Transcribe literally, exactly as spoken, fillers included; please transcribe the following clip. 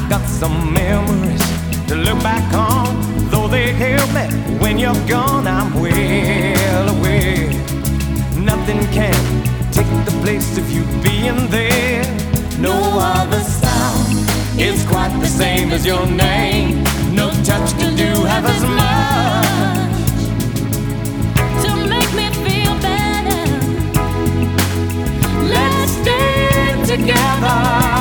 got some memories to look back on. Though they help me when you're gone, I'm well aware nothing can take the place of you being there. No other sound is quite the same as your name. No touch can do half as much to make me feel better. Let's stay together.